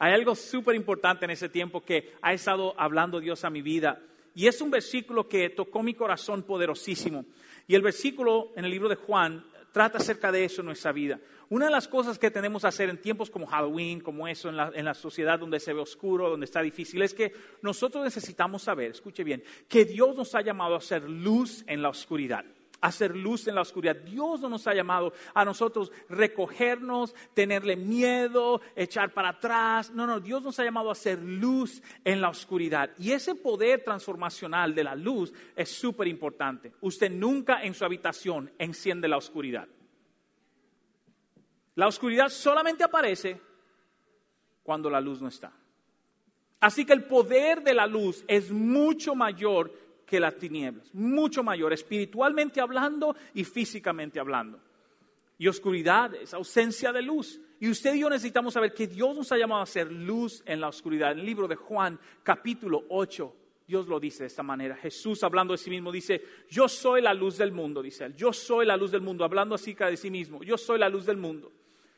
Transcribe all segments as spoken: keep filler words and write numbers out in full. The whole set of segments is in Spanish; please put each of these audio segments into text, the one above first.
Hay algo súper importante en ese tiempo que ha estado hablando Dios a mi vida. Y es un versículo que tocó mi corazón poderosísimo. Y el versículo en el libro de Juan trata acerca de eso en nuestra vida. Una de las cosas que tenemos que hacer en tiempos como Halloween, como eso, en la, en la sociedad donde se ve oscuro, donde está difícil, es que nosotros necesitamos saber, escuche bien, que Dios nos ha llamado a hacer luz en la oscuridad. Hacer luz en la oscuridad. Dios no nos ha llamado a nosotros recogernos, tenerle miedo, echar para atrás. No, no, Dios nos ha llamado a hacer luz en la oscuridad. Y ese poder transformacional de la luz es súper importante. Usted nunca en su habitación enciende la oscuridad. La oscuridad solamente aparece cuando la luz no está. Así que el poder de la luz es mucho mayor que las tinieblas, mucho mayor, espiritualmente hablando y físicamente hablando. Y oscuridad es ausencia de luz. Y usted y yo necesitamos saber que Dios nos ha llamado a hacer luz en la oscuridad. En el libro de Juan, capítulo ocho, Dios lo dice de esta manera. Jesús, hablando de sí mismo, dice, yo soy la luz del mundo, dice él. Yo soy la luz del mundo, hablando acerca de sí mismo. Yo soy la luz del mundo.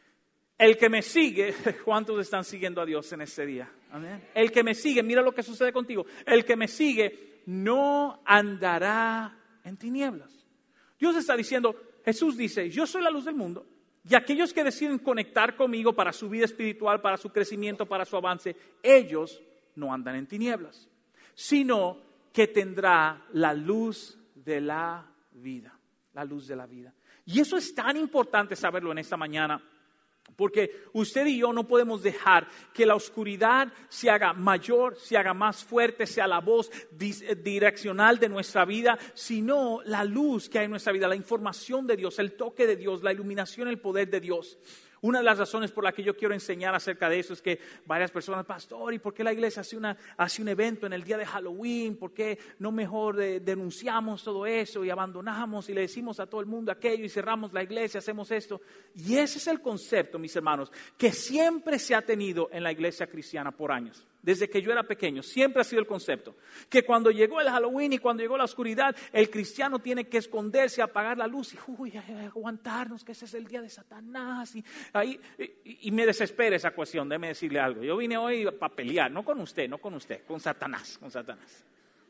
El que me sigue, ¿cuántos están siguiendo a Dios en este día? Amén. El que me sigue, mira lo que sucede contigo. El que me sigue no andará en tinieblas. Dios está diciendo, Jesús dice, yo soy la luz del mundo. Y aquellos que deciden conectar conmigo para su vida espiritual, para su crecimiento, para su avance, ellos no andan en tinieblas, sino que tendrá la luz de la vida. La luz de la vida. Y eso es tan importante saberlo en esta mañana. Porque usted y yo no podemos dejar que la oscuridad se haga mayor, se haga más fuerte, sea la voz direccional de nuestra vida, sino la luz que hay en nuestra vida, la información de Dios, el toque de Dios, la iluminación, el poder de Dios. Una de las razones por las que yo quiero enseñar acerca de eso es que varias personas, pastor, ¿y por qué la iglesia hace, una, hace un evento en el día de Halloween? ¿Por qué no mejor de, denunciamos todo eso y abandonamos y le decimos a todo el mundo aquello y cerramos la iglesia, hacemos esto? Y ese es el concepto, mis hermanos, que siempre se ha tenido en la iglesia cristiana por años. Desde que yo era pequeño, siempre ha sido el concepto. Que cuando llegó el Halloween y cuando llegó la oscuridad, el cristiano tiene que esconderse, apagar la luz y uy, aguantarnos, que ese es el día de Satanás. Y, ahí, y, y me desespera esa cuestión, déjeme decirle algo. Yo vine hoy para pelear, no con usted, no con usted, con Satanás, con Satanás.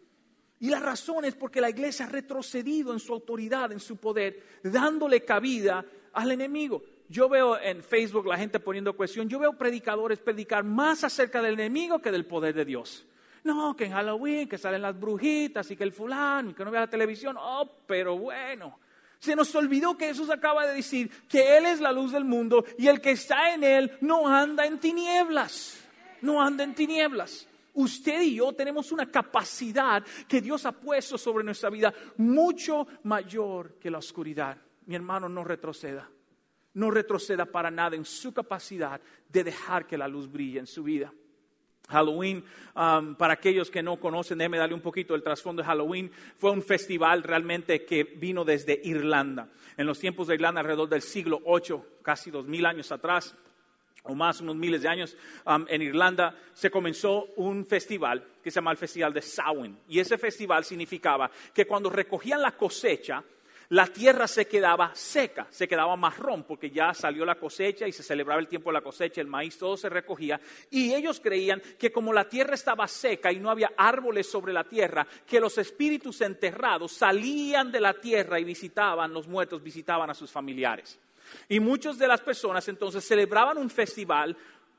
Y la razón es porque la iglesia ha retrocedido en su autoridad, en su poder, dándole cabida al enemigo. Yo veo en Facebook la gente poniendo cuestión, yo veo predicadores predicar más acerca del enemigo que del poder de Dios. No, que en Halloween, que salen las brujitas y que el fulano y que no vea la televisión. Oh, pero bueno, se nos olvidó que Jesús acaba de decir que Él es la luz del mundo y el que está en Él no anda en tinieblas, no anda en tinieblas. Usted y yo tenemos una capacidad que Dios ha puesto sobre nuestra vida mucho mayor que la oscuridad. Mi hermano, no retroceda. No retroceda para nada en su capacidad de dejar que la luz brille en su vida. Halloween, um, para aquellos que no conocen, déjeme darle un poquito el trasfondo de Halloween. Fue un festival realmente que vino desde Irlanda. En los tiempos de Irlanda, alrededor del siglo ocho, casi dos mil años atrás, o más, unos miles de años, um, en Irlanda se comenzó un festival que se llama el Festival de Samhain. Y ese festival significaba que cuando recogían la cosecha, la tierra se quedaba seca, se quedaba marrón porque ya salió la cosecha y se celebraba el tiempo de la cosecha, el maíz, todo se recogía. Y ellos creían que como la tierra estaba seca y no había árboles sobre la tierra, que los espíritus enterrados salían de la tierra y visitaban, los muertos visitaban a sus familiares. Y muchas de las personas entonces celebraban un festival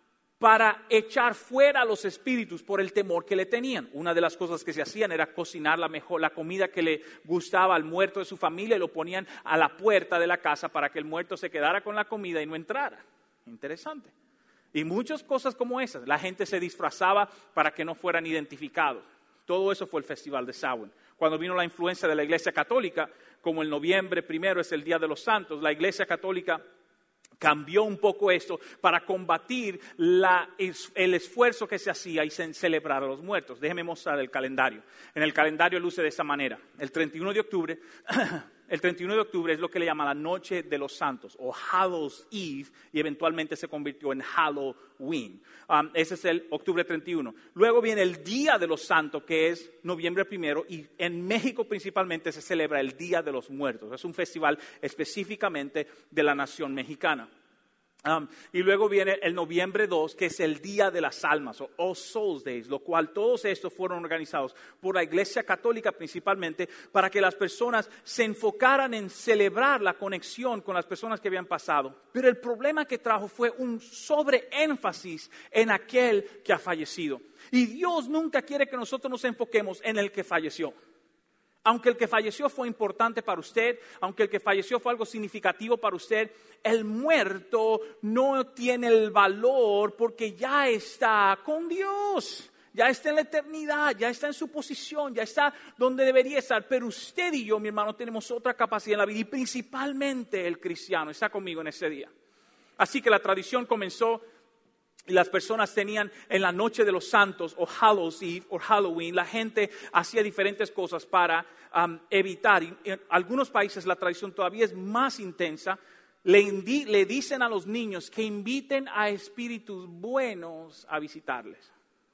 para echar fuera a los espíritus por el temor que le tenían. Una de las cosas que se hacían era cocinar la mejor, la comida que le gustaba al muerto de su familia y lo ponían a la puerta de la casa para que el muerto se quedara con la comida y no entrara. Interesante. Y muchas cosas como esas. La gente se disfrazaba para que no fueran identificados. Todo eso fue el Festival de Samhain. Cuando vino la influencia de la Iglesia Católica, como el noviembre primero es el Día de los Santos, la Iglesia Católica cambió un poco esto para combatir la, el esfuerzo que se hacía y se celebrar a los muertos. Déjeme mostrar el calendario. En el calendario luce de esta manera. El treinta y uno de octubre, el treinta y uno de octubre es lo que le llama la Noche de los Santos o Hallows Eve y eventualmente se convirtió en Halloween. Um, ese es el octubre treinta y uno. Luego viene el Día de los Santos que es noviembre primero y en México principalmente se celebra el Día de los Muertos. Es un festival específicamente de la nación mexicana. Um, y luego viene el noviembre dos, que es el Día de las Almas, o All Souls Days, lo cual todos estos fueron organizados por la Iglesia Católica principalmente, para que las personas se enfocaran en celebrar la conexión con las personas que habían pasado. Pero el problema que trajo fue un sobreénfasis en aquel que ha fallecido. Y Dios nunca quiere que nosotros nos enfoquemos en el que falleció. Aunque el que falleció fue importante para usted, aunque el que falleció fue algo significativo para usted, el muerto no tiene el valor porque ya está con Dios, ya está en la eternidad, ya está en su posición, ya está donde debería estar. Pero usted y yo, mi hermano, tenemos otra capacidad en la vida y principalmente el cristiano está conmigo en ese día. Así que la tradición comenzó. Y las personas tenían en la noche de los santos o Hallows Eve o Halloween, la gente hacía diferentes cosas para um, evitar. Y en algunos países la tradición todavía es más intensa. Le, indi- le dicen a los niños que inviten a espíritus buenos a visitarles.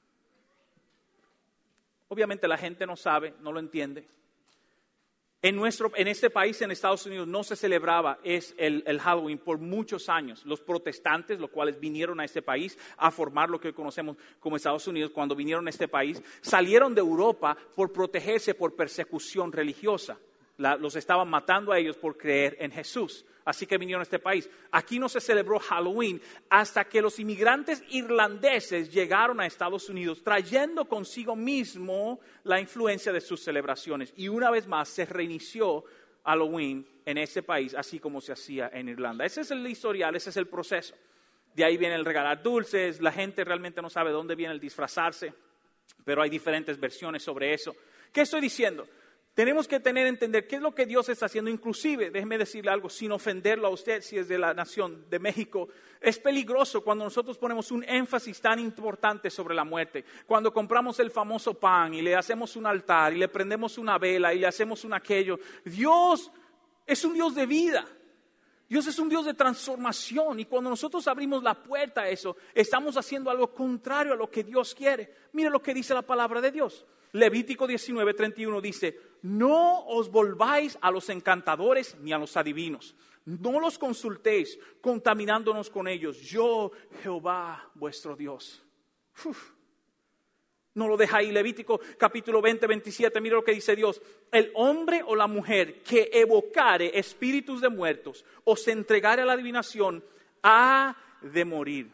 Obviamente la gente no sabe, no lo entiende. En, nuestro, en este país, en Estados Unidos, no se celebraba es el, el Halloween por muchos años. Los protestantes, los cuales vinieron a este país a formar lo que hoy conocemos como Estados Unidos, cuando vinieron a este país, salieron de Europa por protegerse por persecución religiosa. La, los estaban matando a ellos por creer en Jesús. Así que vinieron a este país. Aquí no se celebró Halloween hasta que los inmigrantes irlandeses llegaron a Estados Unidos trayendo consigo mismo la influencia de sus celebraciones. Y una vez más se reinició Halloween en ese país, así como se hacía en Irlanda. Ese es el historial, ese es el proceso. De ahí viene el regalar dulces. La gente realmente no sabe dónde viene el disfrazarse, pero hay diferentes versiones sobre eso. ¿Qué estoy diciendo? Tenemos que tener, entender qué es lo que Dios está haciendo. Inclusive, déjeme decirle algo, sin ofenderlo a usted, si es de la nación de México. Es peligroso cuando nosotros ponemos un énfasis tan importante sobre la muerte. Cuando compramos el famoso pan y le hacemos un altar y le prendemos una vela y le hacemos un aquello. Dios es un Dios de vida. Dios es un Dios de transformación. Y cuando nosotros abrimos la puerta a eso, estamos haciendo algo contrario a lo que Dios quiere. Mire lo que dice la palabra de Dios. Levítico diecinueve, treinta y uno dice, no os volváis a los encantadores ni a los adivinos, no los consultéis contaminándonos con ellos, yo Jehová vuestro Dios. Uf. No lo deja ahí. Levítico capítulo veinte, veintisiete, mira lo que dice Dios. El hombre o la mujer que evocare espíritus de muertos o se entregare a la adivinación ha de morir.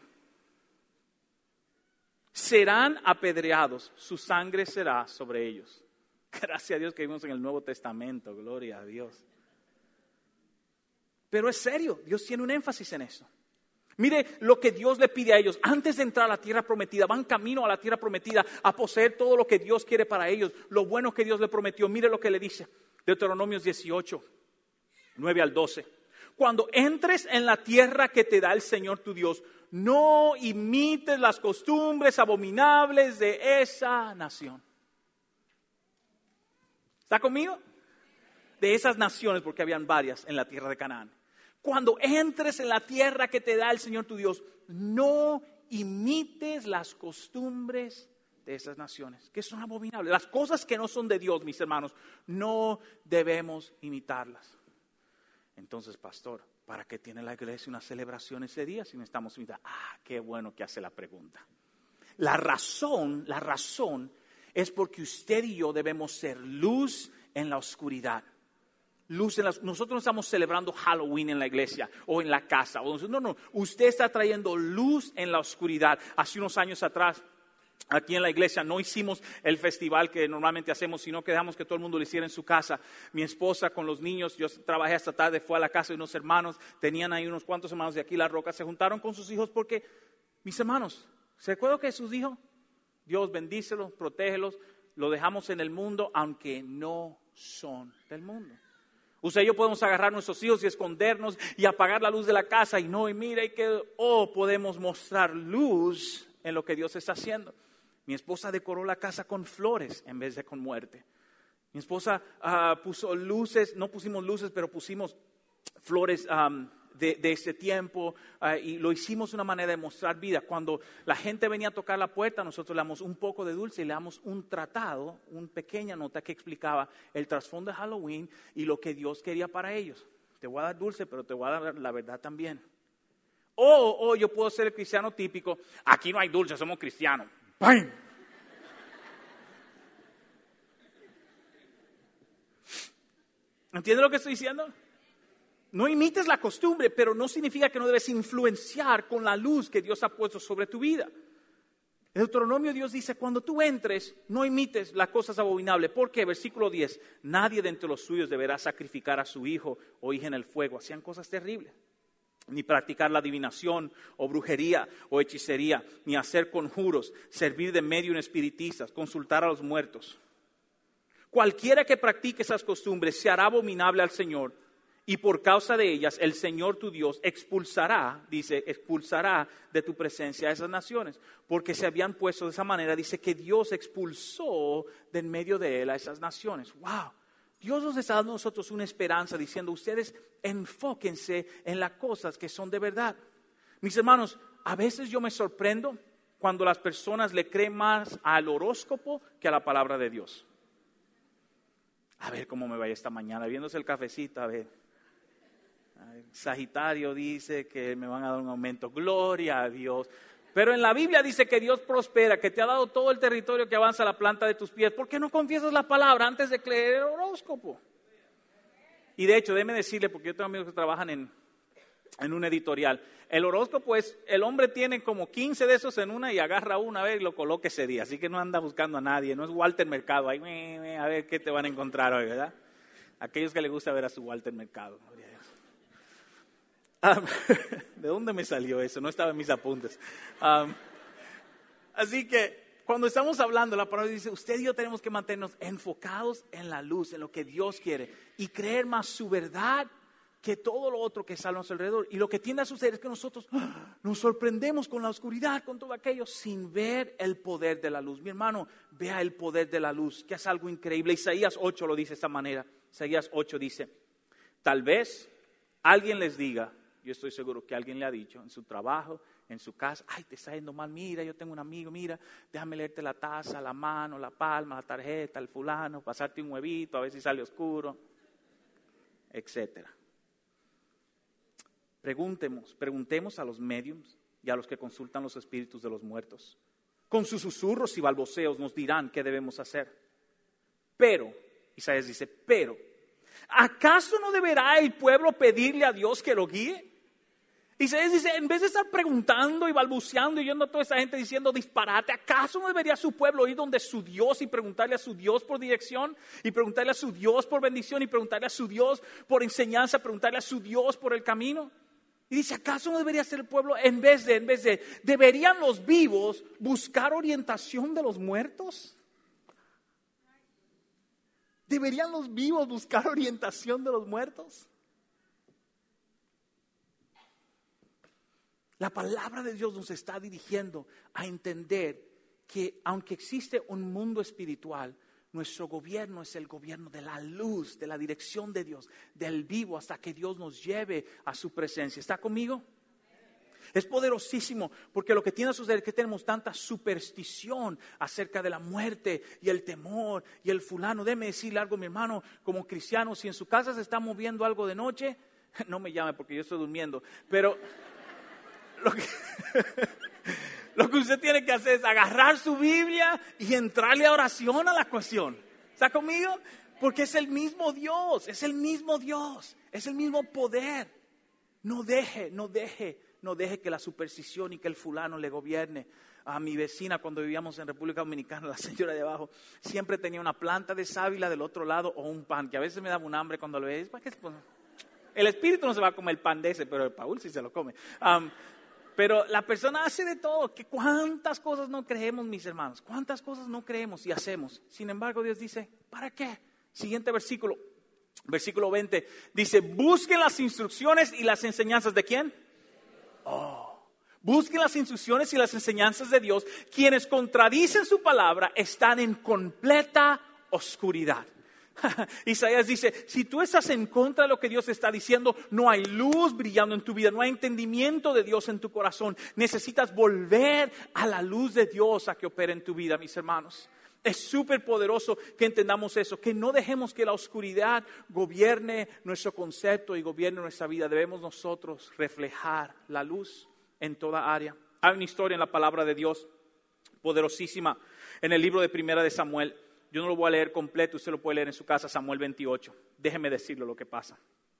Serán apedreados, su sangre será sobre ellos. Gracias a Dios que vivimos en el Nuevo Testamento, gloria a Dios. Pero es serio, Dios tiene un énfasis en eso. Mire lo que Dios le pide a ellos. Antes de entrar a la tierra prometida, van camino a la tierra prometida a poseer todo lo que Dios quiere para ellos, lo bueno que Dios le prometió. Mire lo que le dice, Deuteronomios dieciocho, nueve al doce. Cuando entres en la tierra que te da el Señor tu Dios, no imites las costumbres abominables de esa nación. ¿Está conmigo? De esas naciones, porque habían varias en la tierra de Canaán. Cuando entres en la tierra que te da el Señor tu Dios, no imites las costumbres de esas naciones, que son abominables. Las cosas que no son de Dios, mis hermanos, no debemos imitarlas. Entonces, pastor, ¿para qué tiene la iglesia una celebración ese día si no estamos imitando? Ah, qué bueno que hace la pregunta. La razón, la razón es porque usted y yo debemos ser luz en la oscuridad. Luz en la, nosotros no estamos celebrando Halloween en la iglesia o en la casa. No, no, usted está trayendo luz en la oscuridad. Hace unos años atrás, aquí en la iglesia no hicimos el festival que normalmente hacemos, sino que dejamos que todo el mundo lo hiciera en su casa. Mi esposa con los niños, yo trabajé hasta tarde, fue a la casa de unos hermanos, tenían ahí unos cuantos hermanos de aquí, La Roca, se juntaron con sus hijos porque, mis hermanos, ¿se acuerdan que Jesús dijo? Dios bendícelos, protégelos, lo dejamos en el mundo, aunque no son del mundo. Usted y yo podemos agarrar a nuestros hijos y escondernos y apagar la luz de la casa y no, y mira, y que, oh, podemos mostrar luz en lo que Dios está haciendo. Mi esposa decoró la casa con flores en vez de con muerte. Mi esposa uh, puso luces, no pusimos luces, pero pusimos flores um, de, de ese tiempo uh, y lo hicimos de una manera de mostrar vida. Cuando la gente venía a tocar la puerta, nosotros le damos un poco de dulce y le damos un tratado, una pequeña nota que explicaba el trasfondo de Halloween y lo que Dios quería para ellos. Te voy a dar dulce, pero te voy a dar la verdad también. O, o yo puedo ser el cristiano típico, aquí no hay dulce, somos cristianos. ¡Pam! ¿Entiendes lo que estoy diciendo? No imites la costumbre, pero no significa que no debes influenciar con la luz que Dios ha puesto sobre tu vida. En Deuteronomio Dios dice, cuando tú entres, no imites las cosas abominables. ¿Por qué? Versículo diez, nadie de entre los suyos deberá sacrificar a su hijo o hija en el fuego. Hacían cosas terribles. Ni practicar la adivinación o brujería o hechicería, ni hacer conjuros, servir de medio en espiritistas, consultar a los muertos. Cualquiera que practique esas costumbres se hará abominable al Señor, y por causa de ellas el Señor tu Dios expulsará, dice, expulsará de tu presencia a esas naciones, porque se habían puesto de esa manera. Dice que Dios expulsó de en medio de él a esas naciones. ¡Wow! Dios nos está dando a nosotros una esperanza diciendo, ustedes enfóquense en las cosas que son de verdad. Mis hermanos, a veces yo me sorprendo cuando las personas le creen más al horóscopo que a la palabra de Dios. A ver cómo me vaya esta mañana, viéndose el cafecito, a ver. A ver, Sagitario dice que me van a dar un aumento, gloria a Dios. Pero en la Biblia dice que Dios prospera, que te ha dado todo el territorio que avanza a la planta de tus pies. ¿Por qué no confiesas la palabra antes de creer el horóscopo? Y de hecho, déjeme decirle, porque yo tengo amigos que trabajan en, en un editorial. El horóscopo es, el hombre tiene como quince de esos en una y agarra una vez y lo coloca ese día. Así que no anda buscando a nadie, no es Walter Mercado. Ahí, a ver qué te van a encontrar hoy, ¿verdad? Aquellos que les gusta ver a su Walter Mercado. Um, ¿De dónde me salió eso? No estaba en mis apuntes. Um, así que cuando estamos hablando, la palabra dice, usted y yo tenemos que mantenernos enfocados en la luz, en lo que Dios quiere, y creer más su verdad que todo lo otro que está a nuestro alrededor. Y lo que tiende a suceder es que nosotros ¡ah!, nos sorprendemos con la oscuridad, con todo aquello, sin ver el poder de la luz. Mi hermano, vea el poder de la luz, que es algo increíble. Isaías ocho lo dice de esta manera. Isaías ocho dice, tal vez alguien les diga, yo estoy seguro que alguien le ha dicho en su trabajo, en su casa, ay, te está yendo mal, mira, yo tengo un amigo, mira, déjame leerte la taza, la mano, la palma, la tarjeta, el fulano, pasarte un huevito, a ver si sale oscuro, etcétera. Preguntemos, preguntemos a los médiums y a los que consultan los espíritus de los muertos. Con sus susurros y balbuceos nos dirán qué debemos hacer. Pero, Isaías dice, pero, ¿acaso no deberá el pueblo pedirle a Dios que lo guíe? Isaías dice, en vez de estar preguntando y balbuceando y yendo a toda esa gente diciendo disparate, ¿acaso no debería su pueblo ir donde su Dios y preguntarle a su Dios por dirección? Y preguntarle a su Dios por bendición y preguntarle a su Dios por enseñanza, preguntarle a su Dios por el camino. Y dice, ¿acaso no debería ser el pueblo en vez de, en vez de, ¿deberían los vivos buscar orientación de los muertos? ¿Deberían los vivos buscar orientación de los muertos? La palabra de Dios nos está dirigiendo a entender que aunque existe un mundo espiritual, nuestro gobierno es el gobierno de la luz, de la dirección de Dios, del vivo, hasta que Dios nos lleve a su presencia. ¿Está conmigo? Es poderosísimo, porque lo que tiene a suceder es que tenemos tanta superstición acerca de la muerte y el temor y el fulano. Déjeme decirle algo, mi hermano, como cristiano, si en su casa se está moviendo algo de noche, no me llame porque yo estoy durmiendo, pero lo que, lo que usted tiene que hacer es agarrar su Biblia y entrarle a oración a la cuestión. ¿Está conmigo? Porque es el mismo Dios, es el mismo Dios, es el mismo poder. No deje, no deje, no deje que la superstición y que el fulano le gobierne. A mi vecina cuando vivíamos en República Dominicana, la señora de abajo, siempre tenía una planta de sábila del otro lado o un pan, que a veces me daba un hambre cuando lo veía. ¿Para qué? El espíritu no se va a comer el pan de ese, pero el Paul sí se lo come. Um, Pero la persona hace de todo. Que ¿cuántas cosas no creemos, mis hermanos? ¿Cuántas cosas no creemos y hacemos? Sin embargo, Dios dice, ¿para qué? Siguiente versículo, versículo veinte. Dice, busquen las instrucciones y las enseñanzas ¿de quién? Oh, busquen las instrucciones y las enseñanzas de Dios. Quienes contradicen su palabra están en completa oscuridad. Isaías dice, si tú estás en contra de lo que Dios está diciendo, no hay luz brillando en tu vida, no hay entendimiento de Dios en tu corazón. Necesitas volver a la luz de Dios a que opere en tu vida, mis hermanos. Es súper poderoso que entendamos eso, que no dejemos que la oscuridad gobierne nuestro concepto y gobierne nuestra vida. Debemos nosotros reflejar la luz en toda área. Hay una historia en la palabra de Dios poderosísima en el libro de Primera de Samuel. Yo no lo voy a leer completo, usted lo puede leer en su casa, Samuel veintiocho. Déjeme decirle lo que pasa.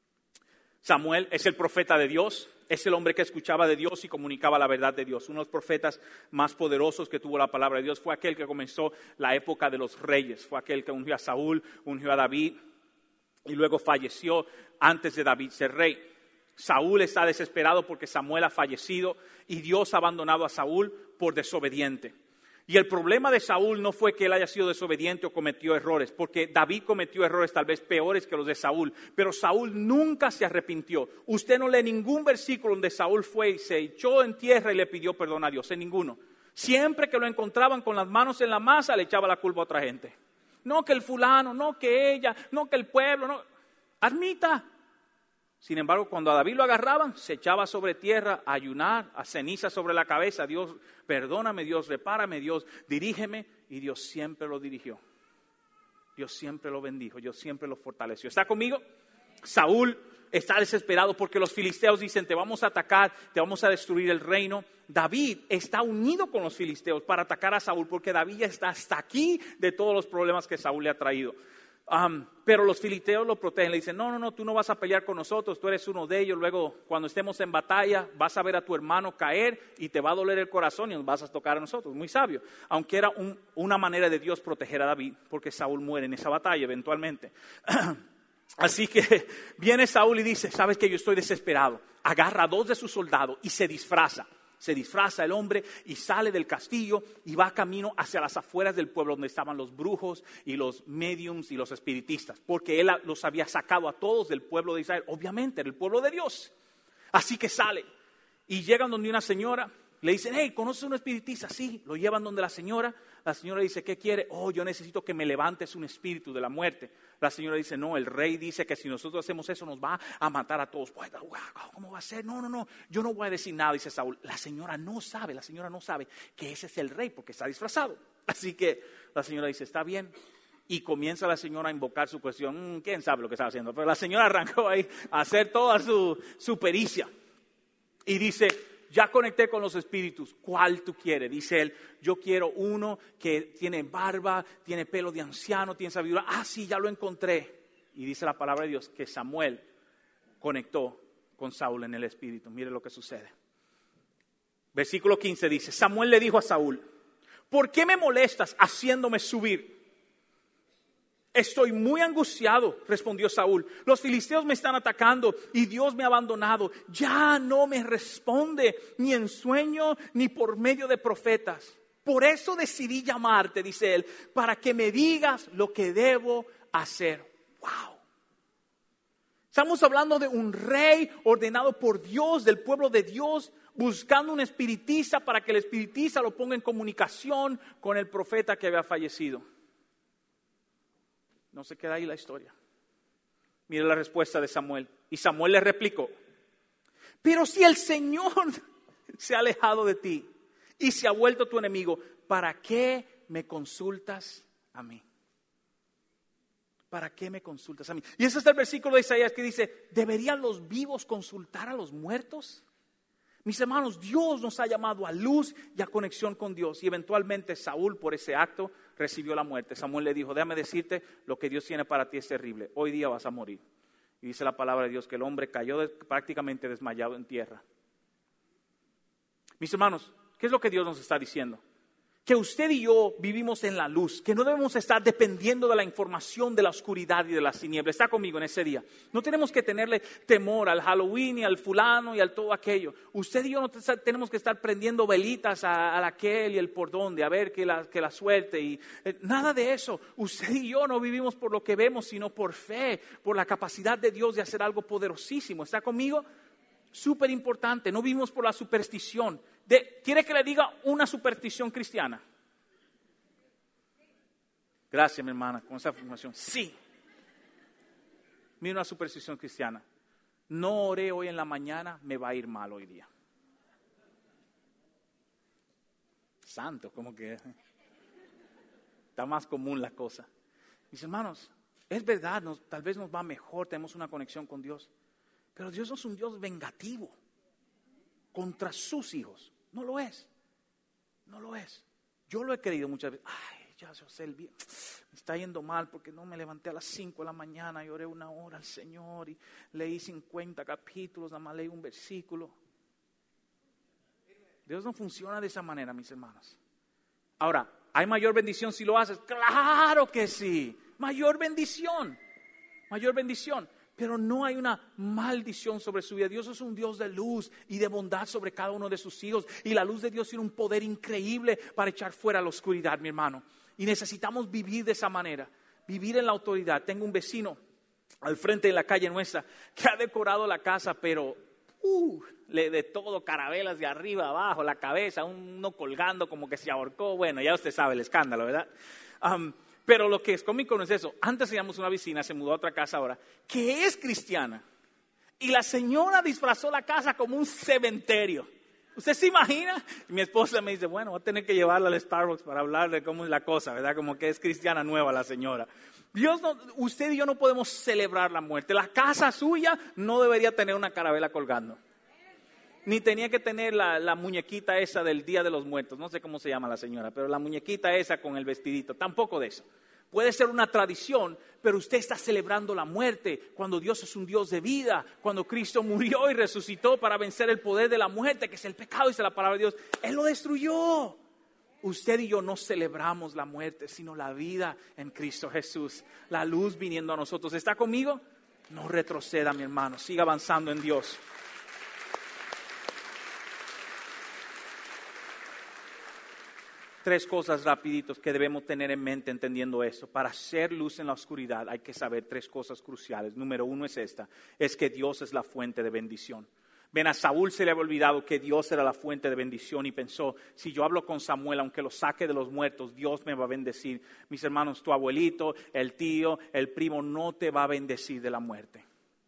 Samuel es el profeta de Dios, es el hombre que escuchaba de Dios y comunicaba la verdad de Dios. Uno de los profetas más poderosos que tuvo la palabra de Dios fue aquel que comenzó la época de los reyes. Fue aquel que ungió a Saúl, ungió a David y luego falleció antes de David ser rey. Saúl está desesperado porque Samuel ha fallecido y Dios ha abandonado a Saúl por desobediente. Y el problema de Saúl no fue que él haya sido desobediente o cometió errores, porque David cometió errores tal vez peores que los de Saúl, pero Saúl nunca se arrepintió. Usted no lee ningún versículo donde Saúl fue y se echó en tierra y le pidió perdón a Dios, en ninguno. Siempre que lo encontraban con las manos en la masa, le echaba la culpa a otra gente. No que el fulano, no que ella, no que el pueblo, no. Admita. Sin embargo, cuando a David lo agarraban, se echaba sobre tierra a ayunar, a ceniza sobre la cabeza. Dios, perdóname, Dios, repárame, Dios, dirígeme. Y Dios siempre lo dirigió. Dios siempre lo bendijo, Dios siempre lo fortaleció. ¿Está conmigo? Saúl está desesperado porque los filisteos dicen, te vamos a atacar, te vamos a destruir el reino. David está unido con los filisteos para atacar a Saúl porque David ya está hasta aquí de todos los problemas que Saúl le ha traído. Um, pero los filisteos lo protegen, le dicen, no, no, no, tú no vas a pelear con nosotros, tú eres uno de ellos, luego cuando estemos en batalla vas a ver a tu hermano caer y te va a doler el corazón y nos vas a tocar a nosotros. Muy sabio, aunque era un, una manera de Dios proteger a David, porque Saúl muere en esa batalla eventualmente. Así que viene Saúl y dice, sabes que yo estoy desesperado, agarra a dos de sus soldados y se disfraza. Se disfraza el hombre y sale del castillo y va camino hacia las afueras del pueblo donde estaban los brujos y los mediums y los espiritistas. Porque él los había sacado a todos del pueblo de Israel. Obviamente era el pueblo de Dios. Así que sale y llegan donde una señora. Le dicen, hey, ¿conoces a un espiritista? Sí, lo llevan donde la señora. La señora dice, ¿qué quiere? Oh, yo necesito que me levantes un espíritu de la muerte. La señora dice, no, el rey dice que si nosotros hacemos eso nos va a matar a todos. ¿Cómo va a ser? No, no, no, yo no voy a decir nada, dice Saúl. La señora no sabe, la señora no sabe que ese es el rey porque está disfrazado. Así que la señora dice, está bien. Y comienza la señora a invocar su cuestión. Mm, ¿Quién sabe lo que está haciendo? Pero la señora arrancó ahí a hacer toda su, su pericia. Y dice, ya conecté con los espíritus, ¿cuál tú quieres? Dice él, yo quiero uno que tiene barba, tiene pelo de anciano, tiene sabiduría. Ah, sí, ya lo encontré. Y dice la palabra de Dios que Samuel conectó con Saúl en el espíritu. Mire lo que sucede. Versículo quince dice, Samuel le dijo a Saúl, ¿por qué me molestas haciéndome subir? Estoy muy angustiado, respondió Saúl. Los filisteos me están atacando y Dios me ha abandonado. Ya no me responde ni en sueño ni por medio de profetas. Por eso decidí llamarte, dice él, para que me digas lo que debo hacer. ¡Wow! Estamos hablando de un rey ordenado por Dios, del pueblo de Dios, buscando un espiritista para que el espiritista lo ponga en comunicación con el profeta que había fallecido. No se queda ahí la historia. Mire la respuesta de Samuel. Y Samuel le replicó, pero si el Señor se ha alejado de ti y se ha vuelto tu enemigo, ¿para qué me consultas a mí? ¿Para qué me consultas a mí? Y ese es el versículo de Isaías que dice, ¿deberían los vivos consultar a los muertos? Mis hermanos, Dios nos ha llamado a luz y a conexión con Dios. Y eventualmente Saúl, por ese acto, recibió la muerte. Samuel le dijo, déjame decirte, lo que Dios tiene para ti es terrible. Hoy día vas a morir. Y dice la palabra de Dios que el hombre cayó de, prácticamente desmayado en tierra. Mis hermanos, ¿qué es lo que Dios nos está diciendo? Que usted y yo vivimos en la luz, que no debemos estar dependiendo de la información de la oscuridad y de las tinieblas. Está conmigo en ese día. No tenemos que tenerle temor al Halloween y al fulano y al todo aquello. Usted y yo no tenemos que estar prendiendo velitas a, a aquel y el por dónde, a ver que la, que la suerte. Y, eh, nada de eso. Usted y yo no vivimos por lo que vemos, sino por fe, por la capacidad de Dios de hacer algo poderosísimo. ¿Está conmigo? Súper importante, no vivimos por la superstición. De, ¿Quiere que le diga una superstición cristiana? Gracias, mi hermana, con esa afirmación. Sí. Mira una superstición cristiana. No oré hoy en la mañana, me va a ir mal hoy día. Santo, como que... está más común la cosa. Mis hermanos, es verdad, nos, tal vez nos va mejor, tenemos una conexión con Dios. Pero Dios no es un Dios vengativo contra sus hijos. No lo es. No lo es. Yo lo he creído muchas veces. Ay, ya sé el bien. Me está yendo mal porque no me levanté a las cinco de la mañana y oré una hora al Señor y leí cincuenta capítulos, nada más leí un versículo. Dios no funciona de esa manera, mis hermanos. Ahora, ¿hay mayor bendición si lo haces? ¡Claro que sí! Mayor bendición. Mayor bendición. Pero no hay una maldición sobre su vida. Dios es un Dios de luz y de bondad sobre cada uno de sus hijos. Y la luz de Dios tiene un poder increíble para echar fuera la oscuridad, mi hermano. Y necesitamos vivir de esa manera. Vivir en la autoridad. Tengo un vecino al frente de la calle nuestra que ha decorado la casa, pero uh, le de todo, carabelas de arriba abajo, la cabeza, uno colgando como que se ahorcó. Bueno, ya usted sabe el escándalo, ¿verdad? Um, Pero lo que es cómico no es eso. Antes teníamos una vecina, se mudó a otra casa ahora, que es cristiana. Y la señora disfrazó la casa como un cementerio. ¿Usted se imagina? Y mi esposa me dice, bueno, voy a tener que llevarla al Starbucks para hablar de cómo es la cosa, ¿verdad? Como que es cristiana nueva la señora. Dios no, usted y yo no podemos celebrar la muerte. La casa suya no debería tener una carabela colgando. Ni tenía que tener la, la muñequita esa del Día de los Muertos. No sé cómo se llama la señora, pero la muñequita esa con el vestidito. Tampoco de eso. Puede ser una tradición, pero usted está celebrando la muerte cuando Dios es un Dios de vida. Cuando Cristo murió y resucitó para vencer el poder de la muerte, que es el pecado, dice la palabra de Dios. Él lo destruyó. Usted y yo no celebramos la muerte, sino la vida en Cristo Jesús. La luz viniendo a nosotros. ¿Está conmigo? No retroceda, mi hermano. Siga avanzando en Dios. Tres cosas rapiditos que debemos tener en mente entendiendo eso. Para hacer luz en la oscuridad hay que saber tres cosas cruciales. Número uno es esta, es que Dios es la fuente de bendición. Ven, a Saúl se le había olvidado que Dios era la fuente de bendición y pensó, si yo hablo con Samuel, aunque lo saque de los muertos, Dios me va a bendecir. Mis hermanos, tu abuelito, el tío, el primo no te va a bendecir de la muerte.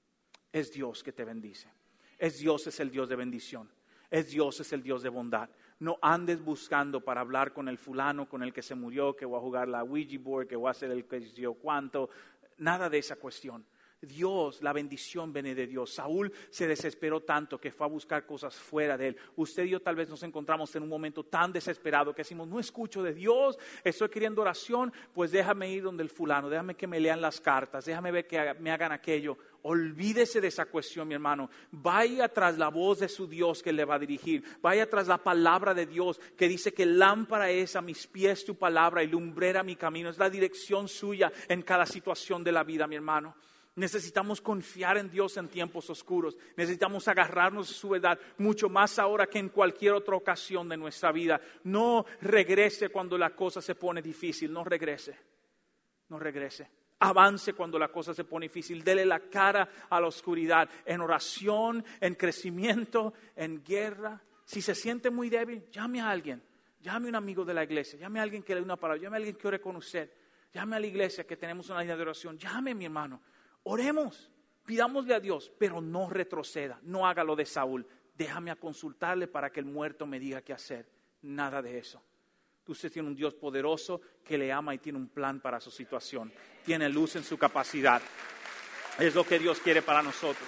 Es Dios que te bendice. Es Dios, es el Dios de bendición. Es Dios, es el Dios de bondad. No andes buscando para hablar con el fulano, con el que se murió, que voy a jugar la Ouija board, que voy a hacer el que yo cuánto. Nada de esa cuestión. Dios, la bendición viene de Dios. Saúl se desesperó tanto que fue a buscar cosas fuera de él. Usted y yo tal vez nos encontramos en un momento tan desesperado que decimos, no escucho de Dios, estoy queriendo oración, pues déjame ir donde el fulano, déjame que me lean las cartas, déjame ver que me hagan aquello. Olvídese de esa cuestión, mi hermano. Vaya tras la voz de su Dios que le va a dirigir. Vaya tras la palabra de Dios que dice que lámpara es a mis pies tu palabra y lumbrera mi camino. Es la dirección suya en cada situación de la vida, mi hermano. Necesitamos confiar en Dios en tiempos oscuros. Necesitamos agarrarnos de su verdad mucho más ahora que en cualquier otra ocasión de nuestra vida. No regrese cuando la cosa se pone difícil. No regrese. No regrese. Avance cuando la cosa se pone difícil. Dele la cara a la oscuridad. En oración, en crecimiento, en guerra. Si se siente muy débil, llame a alguien. Llame a un amigo de la iglesia. Llame a alguien que le dé una palabra. Llame a alguien que ore con usted. Llame a la iglesia que tenemos una línea de oración. Llame, mi hermano. Oremos, pidámosle a Dios, pero no retroceda, no haga lo de Saúl. Déjame a consultarle para que el muerto me diga qué hacer. Nada de eso. Usted tiene un Dios poderoso que le ama y tiene un plan para su situación. Tiene luz en su capacidad. Es lo que Dios quiere para nosotros.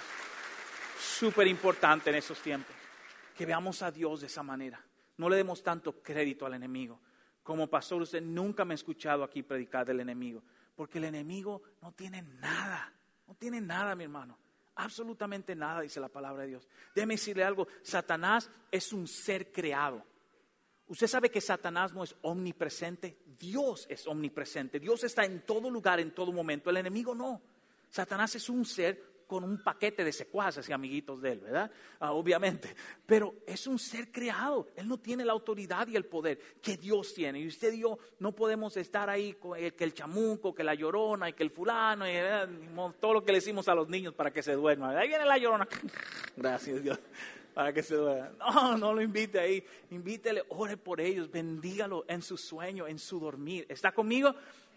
Súper importante en esos tiempos. Que veamos a Dios de esa manera. No le demos tanto crédito al enemigo. Como pastor, usted nunca me ha escuchado aquí predicar del enemigo. Porque el enemigo no tiene nada. No tiene nada, mi hermano. Absolutamente nada, dice la palabra de Dios. Déjeme decirle algo. Satanás es un ser creado. Usted sabe que Satanás no es omnipresente. Dios es omnipresente. Dios está en todo lugar, en todo momento. El enemigo no. Satanás es un ser con un paquete de secuaces y amiguitos de él, ¿verdad? Ah, obviamente. Pero es un ser creado. Él no tiene la autoridad y el poder que Dios tiene. Y usted y yo no podemos estar ahí con el, que el chamuco, que la llorona y que el fulano, y, eh, todo lo que le decimos a los niños para que se duerman. Ahí viene la llorona. Gracias, Dios. Para que se duerma. No, no lo invite ahí. Invítele, ore por ellos, bendígalo en su sueño, en su dormir. ¿Está conmigo?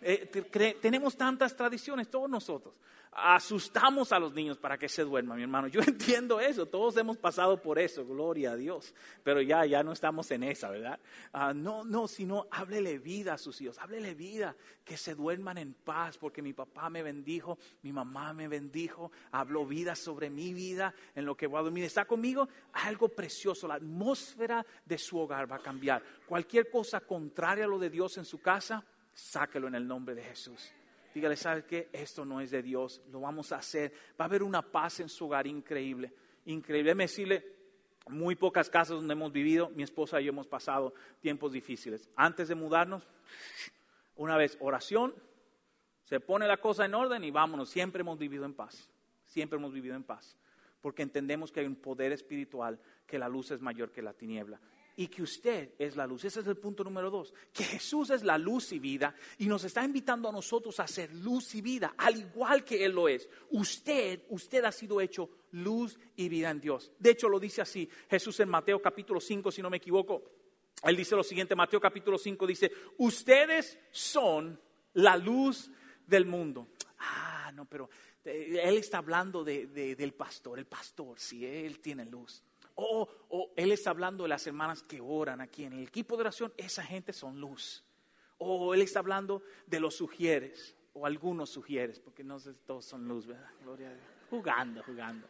Eh, cre- tenemos tantas tradiciones, todos nosotros. Asustamos a los niños para que se duerman, mi hermano. Yo entiendo eso, todos hemos pasado por eso, gloria a Dios. Pero ya, ya no estamos en esa, ¿verdad? Uh, no, no, sino háblele vida a sus hijos, háblele vida, que se duerman en paz, porque mi papá me bendijo, mi mamá me bendijo, habló vida sobre mi vida, en lo que voy a dormir. ¿Está conmigo? Algo precioso, la atmósfera de su hogar va a cambiar. Cualquier cosa contraria a lo de Dios en su casa, sáquelo en el nombre de Jesús. Dígale, ¿sabes qué? Esto no es de Dios, lo vamos a hacer. Va a haber una paz en su hogar increíble, increíble. Déjeme decirle, muy pocas casas donde hemos vivido, mi esposa y yo hemos pasado tiempos difíciles. Antes de mudarnos, una vez oración, se pone la cosa en orden y vámonos. Siempre hemos vivido en paz, siempre hemos vivido en paz. Porque entendemos que hay un poder espiritual, que la luz es mayor que la tiniebla. Y que usted es la luz. Ese es el punto número dos. Que Jesús es la luz y vida. Y nos está invitando a nosotros a ser luz y vida. Al igual que Él lo es. Usted, usted ha sido hecho luz y vida en Dios. De hecho lo dice así Jesús en Mateo capítulo cinco, si no me equivoco. Él dice lo siguiente, Mateo capítulo cinco dice, ustedes son la luz del mundo. Ah, no, pero Él está hablando de, de, del pastor. El pastor, si sí, Él tiene luz. O, o Él está hablando de las hermanas que oran aquí en el equipo de oración. Esa gente son luz. O Él está hablando de los sugieres. O algunos sugieres. Porque no sé si todos son luz, ¿verdad? Gloria a Dios. Jugando, jugando.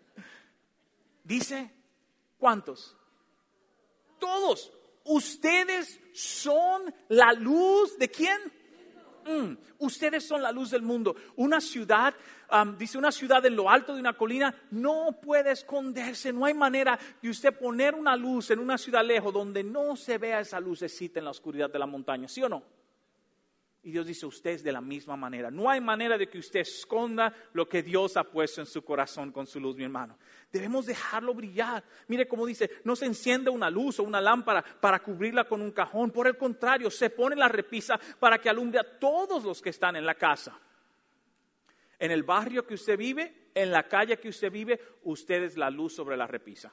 Dice, ¿cuántos? Todos. Ustedes son la luz. ¿De quién? Mm, ustedes son la luz del mundo. Una ciudad, um, dice una ciudad en lo alto de una colina, no puede esconderse. No hay manera de usted poner una luz en una ciudad lejos donde no se vea esa lucecita en la oscuridad de la montaña, ¿sí o no? Y Dios dice, usted es de la misma manera. No hay manera de que usted esconda lo que Dios ha puesto en su corazón con su luz, mi hermano. Debemos dejarlo brillar. Mire cómo dice, no se enciende una luz o una lámpara para cubrirla con un cajón. Por el contrario, se pone la repisa para que alumbre a todos los que están en la casa. En el barrio que usted vive, en la calle que usted vive, usted es la luz sobre la repisa.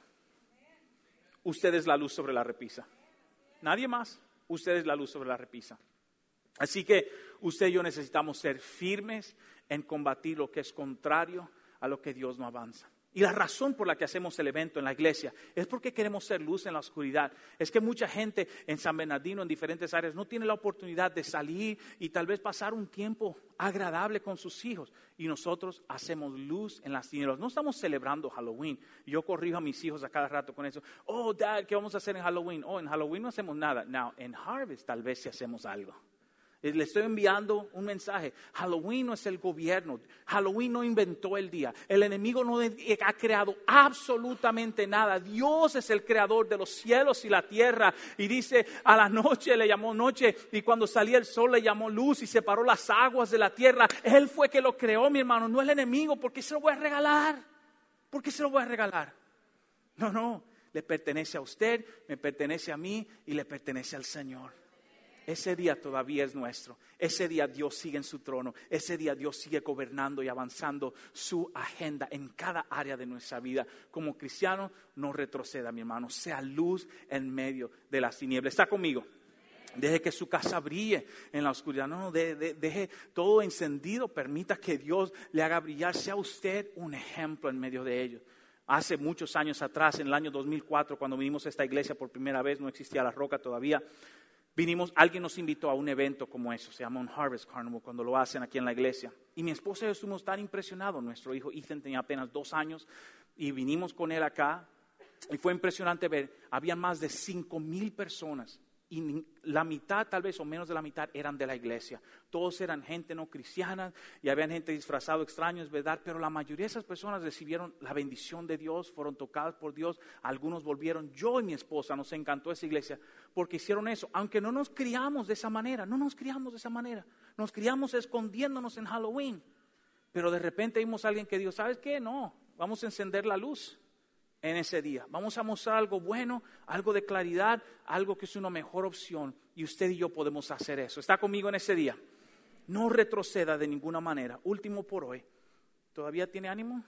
Usted es la luz sobre la repisa. Nadie más. Usted es la luz sobre la repisa. Así que usted y yo necesitamos ser firmes en combatir lo que es contrario a lo que Dios no avanza. Y la razón por la que hacemos el evento en la iglesia es porque queremos ser luz en la oscuridad. Es que mucha gente en San Bernardino, en diferentes áreas, no tiene la oportunidad de salir y tal vez pasar un tiempo agradable con sus hijos. Y nosotros hacemos luz en las tinieblas. No estamos celebrando Halloween. Yo corrijo a mis hijos a cada rato con eso. Oh, Dad, ¿qué vamos a hacer en Halloween? Oh, en Halloween no hacemos nada. Now, en Harvest tal vez sí hacemos algo. Le estoy enviando un mensaje. Halloween no es el gobierno. Halloween no inventó el día. El enemigo no ha creado absolutamente nada. Dios es el creador de los cielos y la tierra. Y dice, a la noche le llamó noche. Y cuando salía el sol le llamó luz y separó las aguas de la tierra. Él fue que lo creó, mi hermano. No el enemigo. ¿Por qué se lo voy a regalar? ¿Por qué se lo voy a regalar? No, no. Le pertenece a usted, me pertenece a mí y le pertenece al Señor. Ese día todavía es nuestro. Ese día Dios sigue en su trono. Ese día Dios sigue gobernando y avanzando su agenda en cada área de nuestra vida. Como cristiano, no retroceda, mi hermano. Sea luz en medio de las tinieblas. ¿Está conmigo? Deje que su casa brille en la oscuridad. No, no, de, de, deje todo encendido. Permita que Dios le haga brillar. Sea usted un ejemplo en medio de ellos. Hace muchos años atrás, en el año dos mil cuatro, cuando vinimos a esta iglesia por primera vez, no existía La Roca todavía. Vinimos, alguien nos invitó a un evento como eso, se llama un Harvest Carnival, cuando lo hacen aquí en la iglesia. Y mi esposa y yo estuvimos tan impresionados. Nuestro hijo Ethan tenía apenas dos años y vinimos con él acá. Y fue impresionante ver, había más de cinco mil personas. Y la mitad, tal vez, o menos de la mitad, eran de la iglesia. Todos eran gente no cristiana y había gente disfrazada extraño, es verdad. Pero la mayoría de esas personas recibieron la bendición de Dios, fueron tocadas por Dios. Algunos volvieron. Yo y mi esposa nos encantó esa iglesia porque hicieron eso. Aunque no nos criamos de esa manera, no nos criamos de esa manera. Nos criamos escondiéndonos en Halloween. Pero de repente vimos a alguien que dijo, ¿sabes qué? No, vamos a encender la luz en ese día. Vamos a mostrar algo bueno, algo de claridad, algo que es una mejor opción. Y usted y yo podemos hacer eso. ¿Está conmigo en ese día? No retroceda de ninguna manera. Último por hoy. ¿Todavía tiene ánimo?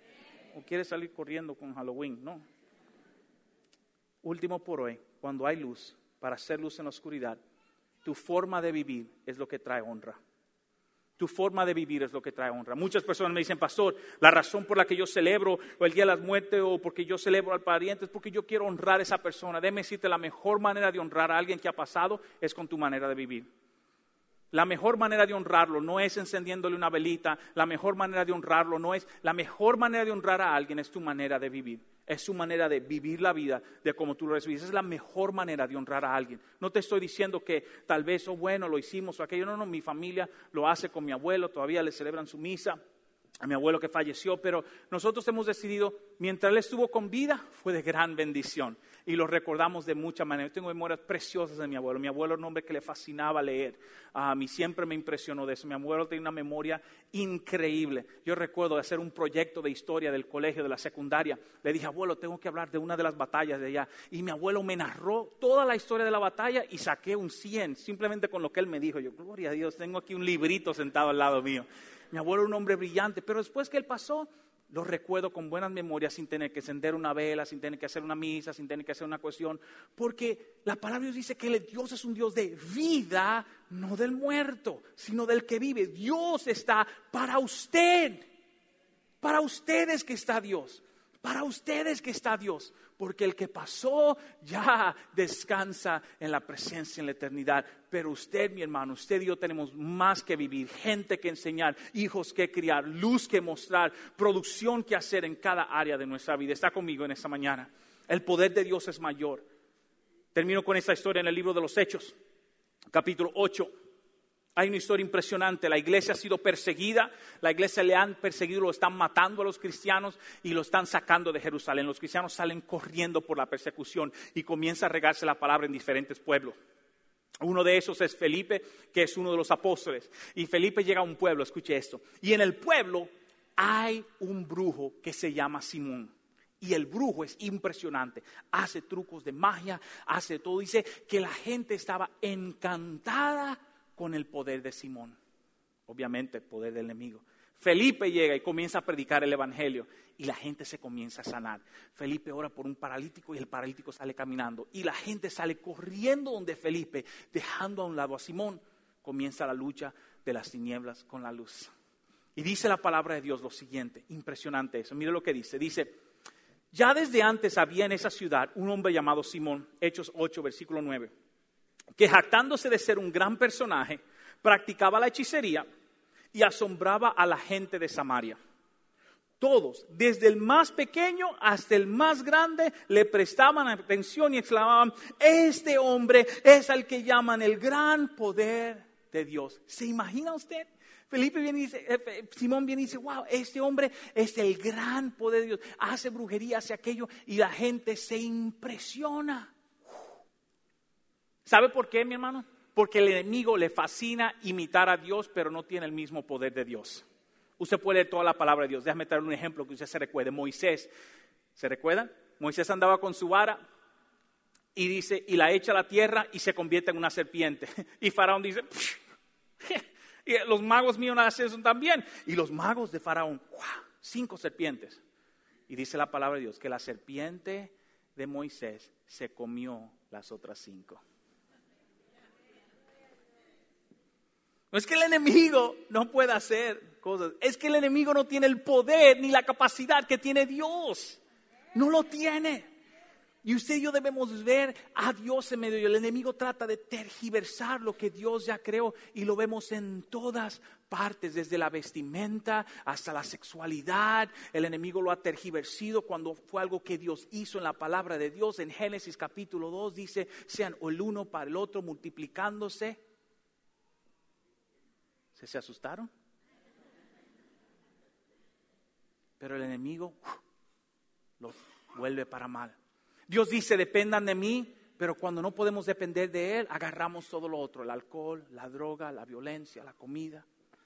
¿O quiere salir corriendo con Halloween? No. Último por hoy. Cuando hay luz, para hacer luz en la oscuridad, Tu forma de vivir es lo que trae honra. Tu forma de vivir es lo que trae honra. Muchas personas me dicen, pastor, la razón por la que yo celebro el Día de las Muertes o porque yo celebro al pariente es porque yo quiero honrar a esa persona. Déjame decirte, la mejor manera de honrar a alguien que ha pasado es con tu manera de vivir. La mejor manera de honrarlo no es encendiéndole una velita. La mejor manera de honrarlo no es... La mejor manera de honrar a alguien es tu manera de vivir. Es su manera de vivir la vida de como tú lo recibes. Es la mejor manera de honrar a alguien. No te estoy diciendo que tal vez, oh bueno, lo hicimos o aquello. No, no, mi familia lo hace con mi abuelo. Todavía le celebran su misa a mi abuelo que falleció. Pero nosotros hemos decidido, mientras él estuvo con vida, fue de gran bendición. Y lo recordamos de mucha manera. Yo tengo memorias preciosas de mi abuelo. Mi abuelo era un hombre que le fascinaba leer. A mí siempre me impresionó de eso. Mi abuelo tenía una memoria increíble. Yo recuerdo hacer un proyecto de historia del colegio, de la secundaria. Le dije, abuelo, tengo que hablar de una de las batallas de allá. Y mi abuelo me narró toda la historia de la batalla y saqué un cien, simplemente con lo que él me dijo. Yo, gloria a Dios, tengo aquí un librito sentado al lado mío. Mi abuelo era un hombre brillante, pero después que él pasó, lo recuerdo con buenas memorias sin tener que encender una vela, sin tener que hacer una misa, sin tener que hacer una cuestión. Porque la palabra de Dios dice que Dios es un Dios de vida, no del muerto, sino del que vive. Dios está para usted. Para ustedes que está Dios. Para ustedes que está Dios. Porque el que pasó ya descansa en la presencia en la eternidad. Pero usted, mi hermano, usted y yo tenemos más que vivir, gente que enseñar, hijos que criar, luz que mostrar, producción que hacer en cada área de nuestra vida. Está conmigo en esta mañana. El poder de Dios es mayor. Termino con esta historia en el libro de los Hechos, capítulo ocho. Hay una historia impresionante. La iglesia ha sido perseguida. La iglesia le han perseguido, lo están matando a los cristianos y lo están sacando de Jerusalén. Los cristianos salen corriendo por la persecución y comienza a regarse la palabra en diferentes pueblos. Uno de esos es Felipe, que es uno de los apóstoles. Y Felipe llega a un pueblo, escuche esto. Y en el pueblo hay un brujo que se llama Simón. Y el brujo es impresionante. Hace trucos de magia, hace todo. Dice que la gente estaba encantada con el poder de Simón. Obviamente el poder del enemigo. Felipe llega y comienza a predicar el evangelio y la gente se comienza a sanar. Felipe ora por un paralítico y el paralítico sale caminando y la gente sale corriendo donde Felipe, dejando a un lado a Simón. Comienza la lucha de las tinieblas con la luz. Y dice la palabra de Dios lo siguiente, impresionante eso. Mire lo que dice, dice, ya desde antes había en esa ciudad un hombre llamado Simón, Hechos ocho, versículo nueve. Que jactándose de ser un gran personaje, practicaba la hechicería y asombraba a la gente de Samaria. Todos, desde el más pequeño hasta el más grande, le prestaban atención y exclamaban, este hombre es al que llaman el gran poder de Dios. ¿Se imagina usted? Felipe viene y dice, eh, Simón viene y dice, wow, este hombre es el gran poder de Dios. Hace brujería, hace aquello y la gente se impresiona. ¿Sabe por qué, mi hermano? Porque el enemigo le fascina imitar a Dios, pero no tiene el mismo poder de Dios. Usted puede leer toda la palabra de Dios. Déjame traer un ejemplo que usted se recuerde. Moisés, ¿se recuerdan? Moisés andaba con su vara y dice, y la echa a la tierra y se convierte en una serpiente. Y Faraón dice, y los magos míos hacen eso también. Y los magos de Faraón, ¡wow! Cinco serpientes. Y dice la palabra de Dios que la serpiente de Moisés se comió las otras cinco. No es que el enemigo no pueda hacer cosas, es que el enemigo no tiene el poder ni la capacidad que tiene Dios. No lo tiene. Y usted y yo debemos ver a Dios en medio. El enemigo trata de tergiversar lo que Dios ya creó y lo vemos en todas partes, desde la vestimenta hasta la sexualidad. El enemigo lo ha tergiversado cuando fue algo que Dios hizo en la palabra de Dios. En Génesis capítulo dos dice, sean el uno para el otro multiplicándose. ¿Se asustaron? Pero el enemigo uf, lo vuelve para mal. Dios dice, dependan de mí, pero cuando no podemos depender de Él, agarramos todo lo otro, el alcohol, la droga, la violencia, la comida.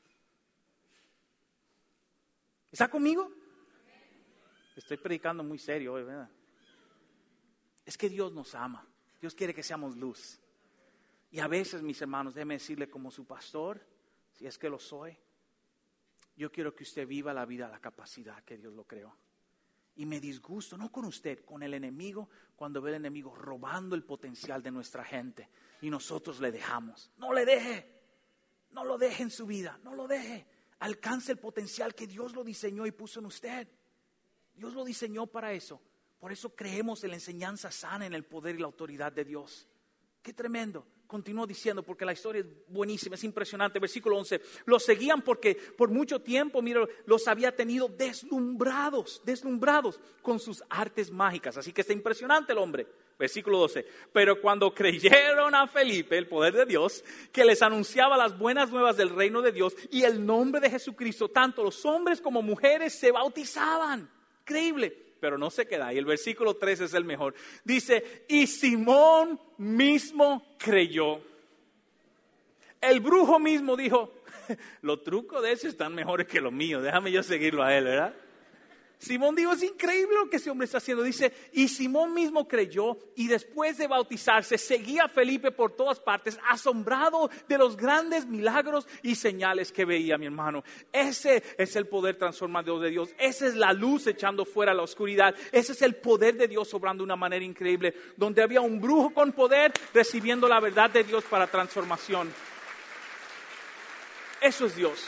¿Está conmigo? Estoy predicando muy serio hoy, ¿verdad? Es que Dios nos ama. Dios quiere que seamos luz. Y a veces, mis hermanos, déjeme decirle como su pastor, si es que lo soy, yo quiero que usted viva la vida a la capacidad que Dios lo creó. Y me disgusto, no con usted, con el enemigo, cuando ve el enemigo robando el potencial de nuestra gente y nosotros le dejamos. No le deje, no lo deje en su vida, no lo deje. Alcance el potencial que Dios lo diseñó y puso en usted. Dios lo diseñó para eso. Por eso creemos en la enseñanza sana, en el poder y la autoridad de Dios. Qué tremendo. Continúo diciendo porque la historia es buenísima, es impresionante. Versículo once. Los seguían porque por mucho tiempo, mira, los había tenido deslumbrados, deslumbrados con sus artes mágicas. Así que está impresionante el hombre. Versículo doce. Pero cuando creyeron a Felipe, el poder de Dios, que les anunciaba las buenas nuevas del reino de Dios y el nombre de Jesucristo, tanto los hombres como mujeres se bautizaban. Increíble. Pero no se queda ahí. El versículo trece es el mejor. Dice, y Simón mismo creyó. El brujo mismo dijo, los trucos de ese están mejores que los míos. Déjame yo seguirlo a él, ¿verdad? Simón dijo, es increíble lo que ese hombre está haciendo. Dice, y Simón mismo creyó y después de bautizarse seguía a Felipe por todas partes, asombrado de los grandes milagros y señales que veía, mi hermano. Ese es el poder transformador de Dios. Esa es la luz echando fuera la oscuridad. Ese es el poder de Dios obrando de una manera increíble. Donde había un brujo con poder recibiendo la verdad de Dios para transformación. Eso es Dios.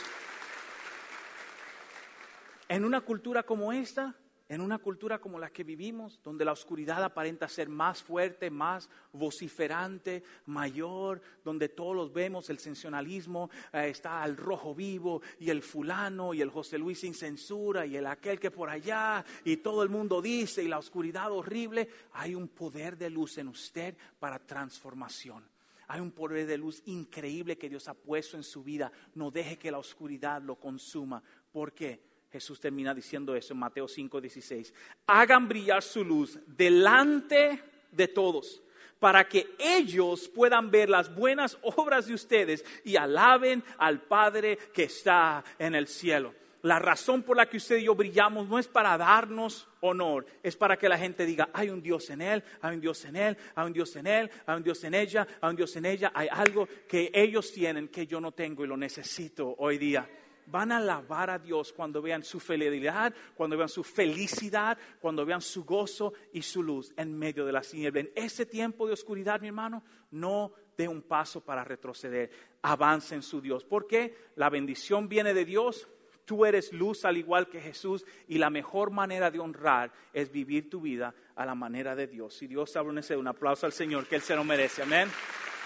En una cultura como esta, en una cultura como la que vivimos, donde la oscuridad aparenta ser más fuerte, más vociferante, mayor, donde todos los vemos, el sensacionalismo, eh, está el rojo vivo y el fulano y el José Luis sin censura y el aquel que por allá y todo el mundo dice y la oscuridad horrible, hay un poder de luz en usted para transformación. Hay un poder de luz increíble que Dios ha puesto en su vida. No deje que la oscuridad lo consuma. ¿Por qué? Jesús termina diciendo eso en Mateo cinco dieciséis. Hagan brillar su luz delante de todos, para que ellos puedan ver las buenas obras de ustedes y alaben al Padre que está en el cielo. La razón por la que usted y yo brillamos no es para darnos honor, es para que la gente diga, hay un Dios en él, hay un Dios en él, hay un Dios en él, hay un Dios en ella, hay un Dios en ella, hay algo que ellos tienen que yo no tengo y lo necesito hoy día. Van a alabar a Dios cuando vean su fidelidad, cuando vean su felicidad, cuando vean su gozo y su luz en medio de la tiniebla. En ese tiempo de oscuridad, mi hermano, no dé un paso para retroceder. Avance en su Dios. Porque la bendición viene de Dios. Tú eres luz al igual que Jesús y la mejor manera de honrar es vivir tu vida a la manera de Dios. Si Dios habla en ese, un aplauso al Señor que Él se lo merece. Amén.